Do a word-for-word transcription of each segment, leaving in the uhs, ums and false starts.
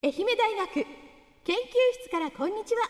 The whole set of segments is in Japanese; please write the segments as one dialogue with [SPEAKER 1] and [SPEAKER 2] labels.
[SPEAKER 1] 愛媛大学研究室からこんにちは。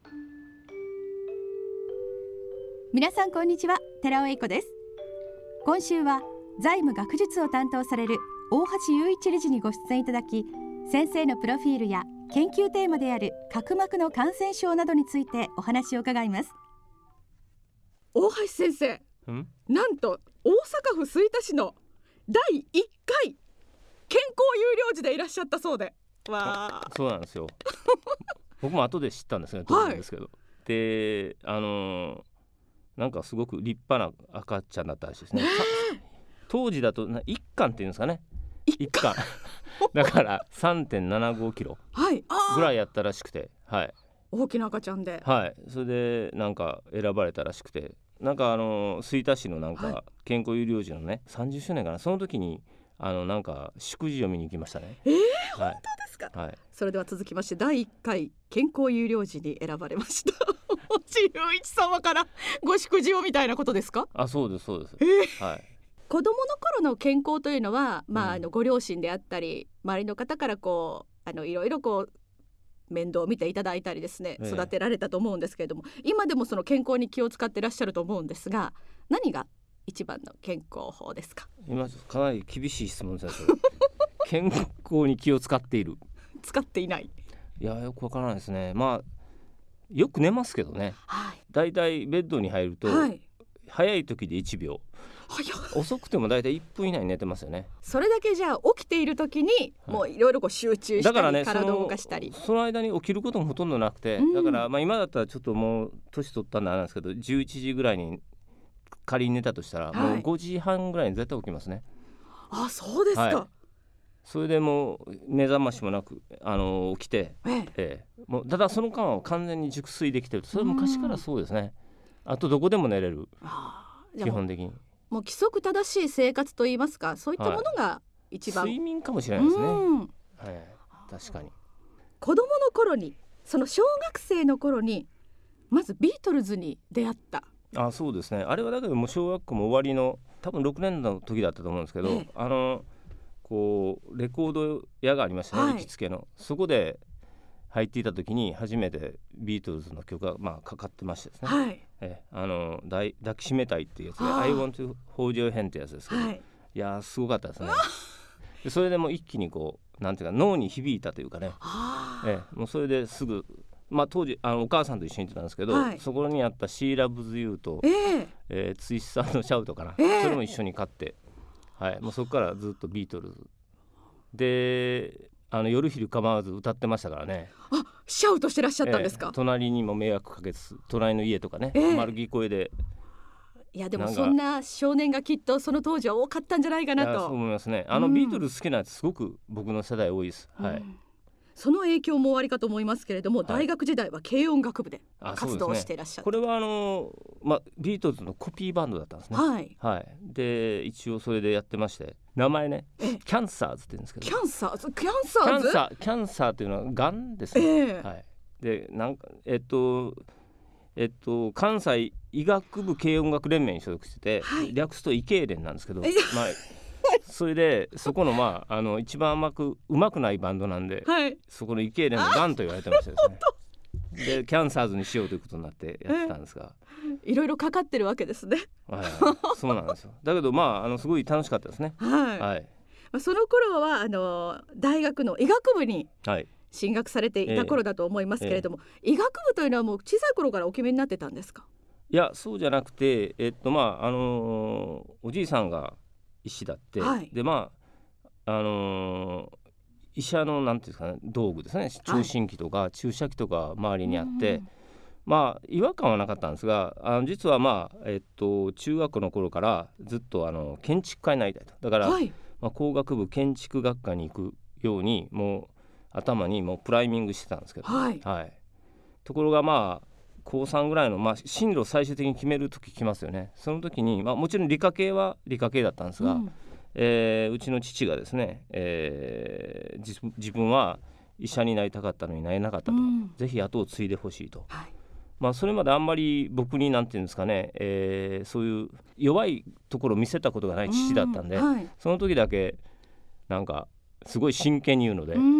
[SPEAKER 2] 皆さんこんにちは、寺尾英子です。今週は財務学術を担当される大橋雄一理事にご出演いただき、先生のプロフィールや研究テーマである角膜の感染症などについてお話を伺います。
[SPEAKER 1] 大橋先生、
[SPEAKER 3] ん
[SPEAKER 1] なんと大阪府吹田市のだいいっかい健康有料児でいらっしゃったそうで、わー、
[SPEAKER 3] そうなんですよ僕も後で知ったんですね、当然ですけど、はい、であのー、なんかすごく立派な赤ちゃんだったらしいですね、えー、当時だといっかんっていうんですかね、いっかんだから さんてんななごキロぐらいやったらしくて、はい、
[SPEAKER 1] 大きな赤ちゃんで、
[SPEAKER 3] はい、それでなんか選ばれたらしくて、なんかあの吹田市のなんか健康有料児のね、さんじゅっしゅうねんかな、その時にあのなんか祝辞を見に行きましたね。
[SPEAKER 1] えー、
[SPEAKER 3] はい、
[SPEAKER 1] 本当ですか、
[SPEAKER 3] はい、
[SPEAKER 1] それでは続きましてだいいっかい健康有料児に選ばれました星雄一様からご祝辞をみたいなことですか？
[SPEAKER 3] あ、そうですそうです、
[SPEAKER 1] えー
[SPEAKER 3] はい、
[SPEAKER 1] 子供の頃の健康というのは、まあ、
[SPEAKER 3] うん、
[SPEAKER 1] あのご両親であったり周りの方からこうあのいろいろこう面倒を見ていただいたりですね、育てられたと思うんですけれども、ええ、今でもその健康に気を使っていらっしゃると思うんですが、何が一番の健康法ですか？
[SPEAKER 3] 今かなり厳しい質問ですよ健康に気を使っている
[SPEAKER 1] 使っていない、
[SPEAKER 3] いやよくわからないですね。まあよく寝ますけどね、はい、だいたいベッドに入ると、はい、早い時でいちびょう、遅くてもだいたいいっぷん以内に寝てますよね。
[SPEAKER 1] それだけじゃあ起きている時にもういろいろこう集中したり、だからね、体を動かしたり、
[SPEAKER 3] その、その間に起きることもほとんどなくて、うん、だからまあ今だったらちょっともう年取ったんであれなんですけど、じゅういちじぐらいに仮に寝たとしたら、はい、もうごじはんぐらいに絶対起きますね。
[SPEAKER 1] あ、そうですか、はい、
[SPEAKER 3] それでもう目覚ましもなくあの起きて、ええええ、もうただその間は完全に熟睡できてる。それ昔からそうですね。あとどこでも寝れる、基本的に
[SPEAKER 1] もう規則正しい生活といいますか、そういったものが一番、
[SPEAKER 3] はい、睡眠かもしれないですね、はい、確かに。
[SPEAKER 1] 子供の頃に、その小学生の頃にまずビートルズに出会った。
[SPEAKER 3] あ、そうですね。あれはだけどもう小学校も終わりの多分ろくねんの時だったと思うんですけど、ええ、あのこうレコード屋がありましたね、はい、行きつけの。そこで入っていた時に初めてビートルズの曲がまあかかってましてですね、はい、えあの抱きしめたいっていうやつで I want to hold your hand ってやつですけど、はい、いやすごかったですね。でそれでもう一気にこうなんていうか脳に響いたというかね、えもうそれですぐ、まあ、当時あのお母さんと一緒に行ってたんですけど、はい、そこにあった She Loves You と、えーえー、ツイスターのシャウトかな、えー、それも一緒に買って、はい、もうそこからずっとビートルズであの夜昼構わず歌ってましたからね。
[SPEAKER 1] あ、シャウトしてらっしゃったんですか？
[SPEAKER 3] えー、隣にも迷惑かけず、隣の家とかね、えー、丸聞こえで。
[SPEAKER 1] いやでもそんな少年がきっとその当時は多かったんじゃないかなと。
[SPEAKER 3] そう思いますね。あのビートルズ好きなやつすごく僕の世代多いです、うん、はい、
[SPEAKER 1] その影響もおありかと思いますけれども、はい、大学時代は軽音楽部で活動していらっしゃる、
[SPEAKER 3] ね、これはあの、ま、ビートルズのコピーバンドだったんですね、はいはい、で一応それでやってまして、名前ねキャンサーズって言うんですけど、
[SPEAKER 1] キャンサーズキャンサーズ
[SPEAKER 3] キャンサーキャンサーっていうのはがんですね、えーはい、でなんかえっとえっと関西医学部軽音楽連盟に所属してて、はい、略すと医軽連なんですけど、まあそれでそこのまああの一番甘くうまくないバンドなんで、はい、そこの医軽連のがんと言われてましたですね。でキャンサーズにしようということになってやってたんですが、
[SPEAKER 1] えー、いろいろかかってるわけですね、
[SPEAKER 3] はい、そうなんですよ。だけどまああのすごい楽しかったですね、はいはい、
[SPEAKER 1] その頃はあの大学の医学部に進学されていた頃だと思いますけれども、えーえー、医学部というのはもう小さい頃からお決めになってたんですか？
[SPEAKER 3] いやそうじゃなくて、えっとまああのー、おじいさんが医師だって、はい、でまああのー、医者のなんていうんですかね、道具ですね、聴診器とか注射器とか周りにあって、はい、まあ違和感はなかったんですが、あの実はまあ、えっと、中学校の頃からずっとあの建築家になりたいと。だから、はい、まあ、工学部建築学科に行くようにもう頭にもうプライミングしてたんですけど、はいはい、ところがまあ高さんぐらいの、まあ、進路を最終的に決める時来ますよね。その時に、まあ、もちろん理科系は理科系だったんですが、うんえー、うちの父がですね、えー、自, 自分は医者になりたかったのになれなかったと、うん、ぜひ後を継いでほしいと、はい、まあ、それまであんまり僕になんていうんですかね、えー、そういう弱いところを見せたことがない父だったんで、うんはい、その時だけなんかすごい真剣に言うので、うん、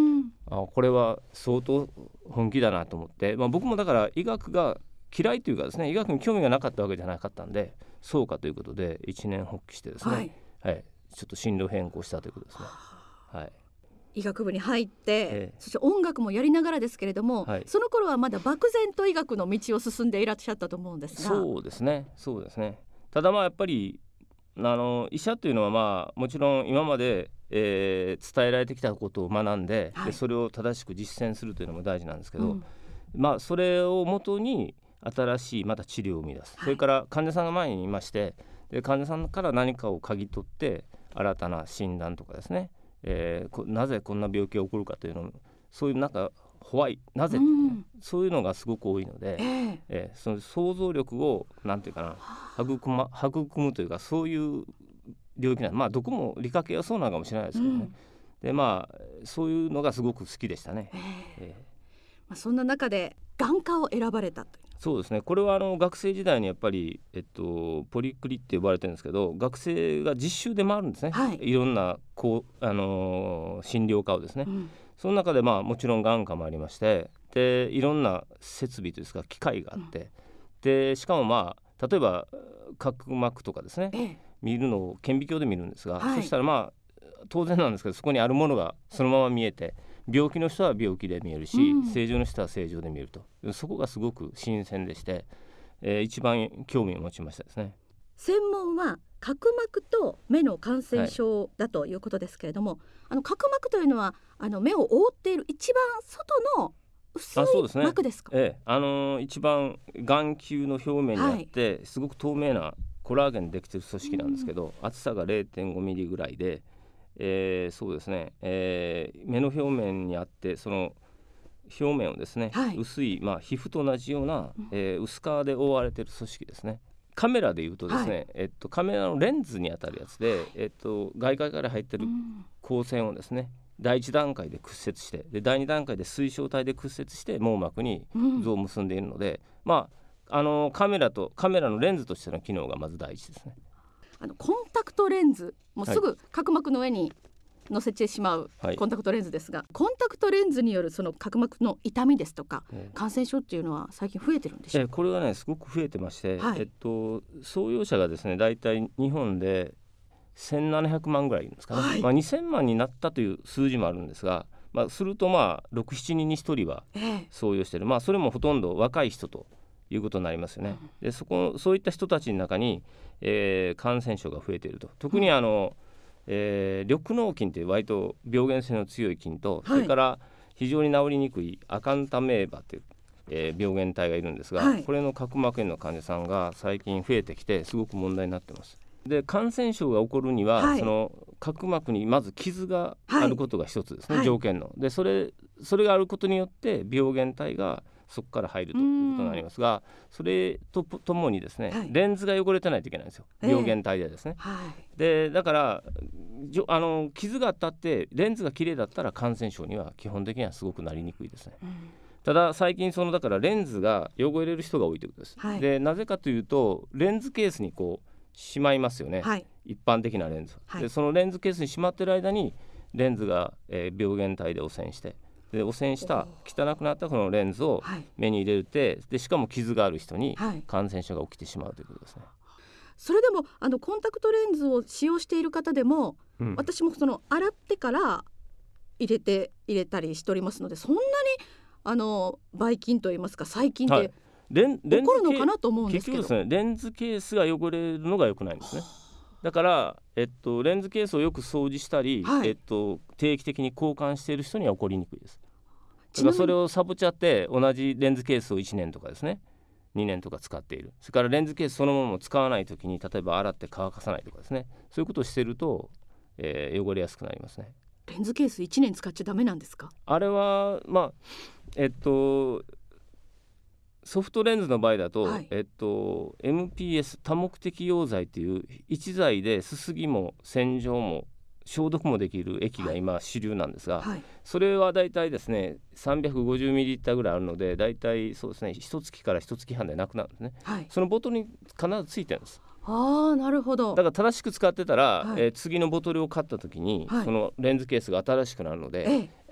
[SPEAKER 3] あこれは相当本気だなと思って、まあ、僕もだから医学が嫌いというかですね、医学に興味がなかったわけじゃなかったんで、そうかということで一年発起してですね、はいはい、ちょっと進路変更したということですね。はい、
[SPEAKER 1] 医学部に入って、ええ、そして音楽もやりながらですけれども、はい、その頃はまだ漠然と医学の道を進んでいらっしゃったと思うんですが。
[SPEAKER 3] そうですねそうですね。ただまあやっぱりあの医者というのはまあもちろん今まで、えー、伝えられてきたことを学んで、はい、でそれを正しく実践するというのも大事なんですけど、うん、まあそれをもとに新しいまた治療を生み出す、はい、それから患者さんが前にいまして、で患者さんから何かを嗅ぎ取って新たな診断とかですね、えー、なぜこんな病気が起こるかというのを、そういうなんかホワイなぜ、ね、うん、そういうのがすごく多いので、えーえー、その想像力をなんていうかな育ま、育むというか、そういう領域なの、まあどこも理科系はそうなのかもしれないですけどね、うん、でまあそういうのがすごく好きでしたね。えー
[SPEAKER 1] えーまあ、そんな中で眼科を選ばれたという。
[SPEAKER 3] そうですね、これはあの学生時代にやっぱり、えっと、ポリクリって呼ばれてるんですけど、学生が実習で回るんですね、はい、いろんなこう、あのー、診療科をですね、うん、その中でまあもちろん眼科もありまして、でいろんな設備というか機械があって、うん、でしかもまあ例えば角膜とかですね、ええ、見るのを顕微鏡で見るんですが、はい、そしたらまあ当然なんですけど、そこにあるものがそのまま見えて、病気の人は病気で見えるし、うん、正常の人は正常で見えると、そこがすごく新鮮でして、えー、一番興味を持ちましたですね。
[SPEAKER 1] 専門は角膜と目の感染症だということですけれども、はい、あの角膜というのはあの目を覆っている一番外の薄い膜ですか？
[SPEAKER 3] あ、そうですね、ええ、あのー、一番眼球の表面にあって、はい、すごく透明なコラーゲンでできている組織なんですけど、うん、厚さが れいてんごミリぐらいで、えー、そうですね、えー、目の表面にあって、その表面をですね、はい、薄い、まあ、皮膚と同じような、えー、薄皮で覆われている組織ですね。カメラでいうとですね、はい、えっと、カメラのレンズに当たるやつで、えっと、外界から入っている光線をですね、だいいち段階で屈折して、でだいに段階で水晶体で屈折して網膜に図を結んでいるので、うん、まあ、あのカメラとカメラのレンズとしての機能がまず第一ですね。
[SPEAKER 1] あのコンタクトレンズもうすぐ角膜の上に乗せてしまうコンタクトレンズですが、はい、コンタクトレンズによるその角膜の痛みですとか、えー、感染症っていうのは最近増えてるんでしょうか？
[SPEAKER 3] えー、これはねすごく増えてまして、はい、えっと、創業者がですねだいたい日本でせんななひゃくまんぐらいいるんですかね、はい、まあ、にせんまんになったという数字もあるんですが、まあ、するとまあろく、しちにんにひとりは創業している、えーまあ、それもほとんど若い人ということになりますよね、うん、で そ, こそういった人たちの中に、えー、感染症が増えていると。特にあの、うん、えー、緑膿菌という割と病原性の強い菌と、はい、それから非常に治りにくいアカンタメーバという、えー、病原体がいるんですが、はい、これの角膜炎の患者さんが最近増えてきてすごく問題になっています。で感染症が起こるには、はい、その角膜にまず傷があることが一つですね、はい、条件ので それ、それがあることによって病原体がそこから入るということになりますが、それとともにですね、はい、レンズが汚れてないといけないんですよ、病原体でですね、えーはい、でだからあの傷が当たってレンズがきれいだったら感染症には基本的にはすごくなりにくいですね、うん、ただ最近そのだからレンズが汚れる人が多いということです、はい、でなぜかというとレンズケースにこうしまいますよね、はい、一般的なレンズ、はい、でそのレンズケースにしまってる間にレンズが、えー、病原体で汚染してで汚染した汚くなったこのレンズを目に入れて、でしかも傷がある人に感染症が起きてしまうということですね、はい、
[SPEAKER 1] それでもあのコンタクトレンズを使用している方でも、うん、私もその洗ってから入れて入れたりしておりますので、そんなにあのばい菌といいますか細菌って、はい、レン起こるのかなと思うんですけど、
[SPEAKER 3] 結局ですね、レンズケースが汚れるのが良くないんですね。だから、えっと、レンズケースをよく掃除したり、はい、えっと、定期的に交換している人には起こりにくいです。だからそれをサボっちゃって同じレンズケースをいちねんとかですねにねんとか使っている。それからレンズケースそのままも使わないときに例えば洗って乾かさないとかですね、そういうことをしていると、えー、汚れやすくなりますね。
[SPEAKER 1] レンズケースいちねん使っちゃダメなんですか？
[SPEAKER 3] あれはまあえっとソフトレンズの場合だと、はい、えっと、エムピーエス 多目的溶剤という一剤ですすぎも洗浄も消毒もできる液が今主流なんですが、はい、それはだいたいですねさんびゃくごじゅうミリリッターぐらいあるので、だいたいそうですねいちがつからいちがつはんでなくなるんですね、はい、そのボトルに必ずついてるんです。
[SPEAKER 1] あー、なるほど。
[SPEAKER 3] だから正しく使ってたら、はい、えー、次のボトルを買った時に、はい、そのレンズケースが新しくなるので、ええ、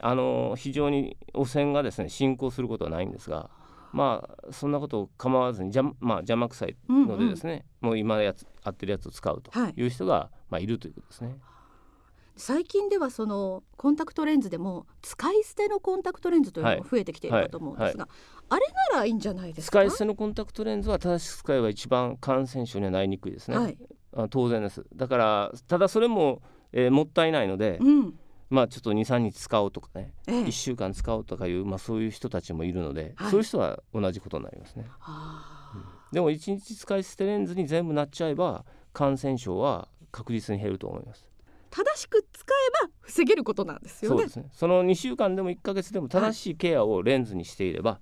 [SPEAKER 3] あの非常に汚染がですね進行することはないんですが、まあそんなことを構わずに邪、まあ、邪魔くさいのでですね、うんうん、もう今やつ合ってるやつを使うという人が、はい、まあ、いるということですね。
[SPEAKER 1] 最近ではそのコンタクトレンズでも使い捨てのコンタクトレンズというのも増えてきているかと思うんですが、はいはいはい、あれならいいんじゃないですか。
[SPEAKER 3] 使い捨てのコンタクトレンズは正しく使えば一番感染症にはなりにくいですね、はい、あ当然です。だからただそれも、えー、もったいないので、うん、まあちょっと にさんにち使おうとかね、ええ、いっしゅうかん使おうとかいう、まあ、そういう人たちもいるので、はい、そういう人は同じことになりますね、は、うん、でもいちにち使い捨てレンズに全部なっちゃえば感染症は確実に減ると思います。
[SPEAKER 1] 正しく使えば防げることなんですよね。
[SPEAKER 3] そうですね。そのにしゅうかんでもいっかげつでも正しいケアをレンズにしていれば、はい、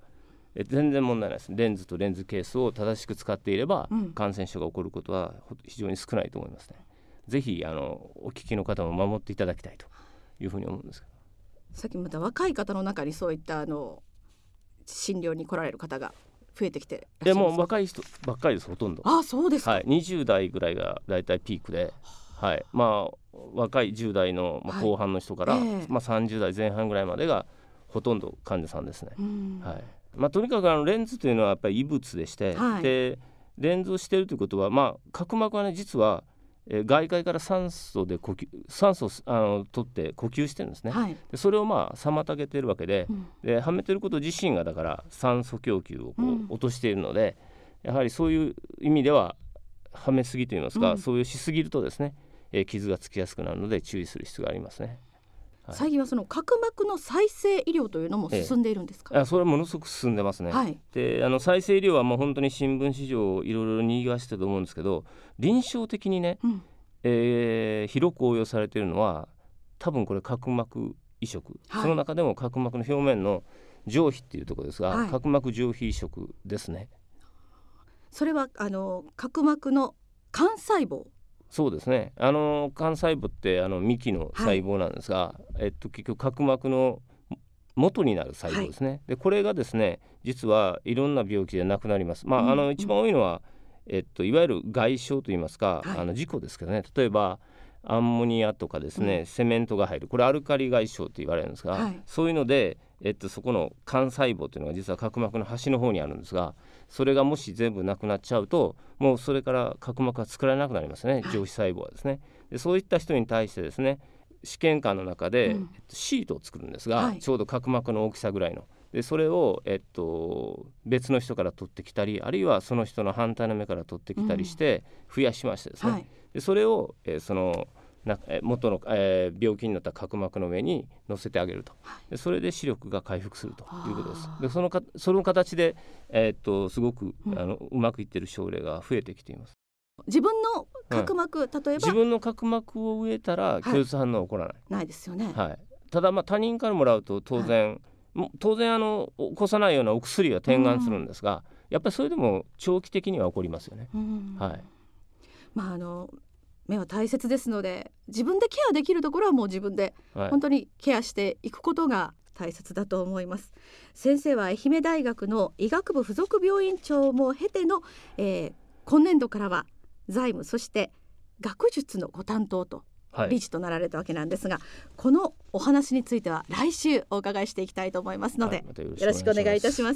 [SPEAKER 3] え全然問題ないです。レンズとレンズケースを正しく使っていれば、うん、感染症が起こることは非常に少ないと思いますね。ぜひあのお聞きの方も守っていただきたいというふうに思うんですけど、
[SPEAKER 1] さっきまた若い方の中にそういったあの診療に来られる方が増えてきてらっしゃいますか。
[SPEAKER 3] でも若い人ばっかりです。ほとんど。
[SPEAKER 1] あ、そうですか、
[SPEAKER 3] はい、にじゅうだいぐらいがだいたいピークで、はい、まあ若いじゅうだいの後半の人から、はい、えーまあ、さんじゅうだいぜん半ぐらいまでがほとんど患者さんですね、はい、まあ、とにかくあのレンズというのはやっぱり異物でして、はい、でレンズをしているということは、まあ、角膜はね実は、えー、外界から酸素で呼吸酸素をあの取って呼吸してるんですね、はい、でそれをまあ妨げているわけで、うん、ではめてること自身がだから酸素供給をこう、うん、落としているので、やはりそういう意味でははめすぎといいますか、うん、そういうしすぎるとですね、えー、傷がつきやすくなるので注意する必要がありますね、
[SPEAKER 1] はい、最近はその角膜の再生医療というのも進んでいるんですか。
[SPEAKER 3] ええ、それはものすごく進んでますね、はい、であの再生医療はもう本当に新聞市場をいろいろにぎわしてると思うんですけど、臨床的にね、うん、えー、広く応用されているのは多分これ角膜移植、はい、その中でも角膜の表面の上皮っていうところですが、はい、角膜上皮移植ですね。
[SPEAKER 1] それはあの角膜の幹細胞。
[SPEAKER 3] そうですね、あの幹細胞ってあの幹の細胞なんですが、はい、えっと、結局角膜の元になる細胞ですね、はい、でこれがですね実はいろんな病気でなくなります、まあ、うん、あの一番多いのは、えっと、いわゆる外傷といいますか、はい、あの事故ですけどね、例えばアンモニアとかですね、うん、セメントが入る、これアルカリ外傷と言われるんですが、はい、そういうので、えっと、そこの幹細胞というのが実は角膜の端の方にあるんですが、それがもし全部なくなっちゃうともうそれから角膜が作られなくなりますね、上皮細胞はですね。でそういった人に対してですね試験管の中で、うん、シートを作るんですが、はい、ちょうど角膜の大きさぐらいのでそれを、えっと、別の人から取ってきたり、あるいはその人の反対の目から取ってきたりして増やしましてですね、うん、はい、でそれを、えー、そのな元の、えー、病気になった角膜の上に乗せてあげると、でそれで視力が回復するということです。で そ, のかその形で、えー、っとすごく、うん、あのうまくいっている症例が増えてきています。
[SPEAKER 1] 自分の角膜、うん、例えば
[SPEAKER 3] 自分の角膜を植えたら拒絶反応は起こらない、はい、
[SPEAKER 1] ないですよね、
[SPEAKER 3] はい、ただまあ他人からもらうと当然、はい、も当然あの起こさないようなお薬は点眼するんですが、うん、やっぱりそれでも長期的には起こりますよね、うん、はい、
[SPEAKER 1] まああの目は大切ですので、自分でケアできるところはもう自分で本当にケアしていくことが大切だと思います、はい、先生は愛媛大学の医学部附属病院長も経ての、えー、今年度からは財務そして学術のご担当と理事となられたわけなんですが、はい、このお話については来週お伺いしていきたいと思いますので、はい、またよろしくお願いいたします。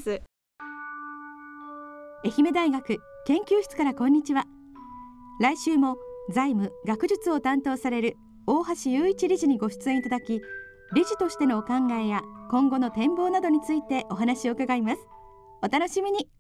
[SPEAKER 2] 愛媛大学研究室からこんにちは。来週も財務学術を担当される大橋雄一理事にご出演いただき、理事としてのお考えや今後の展望などについてお話を伺います。お楽しみに。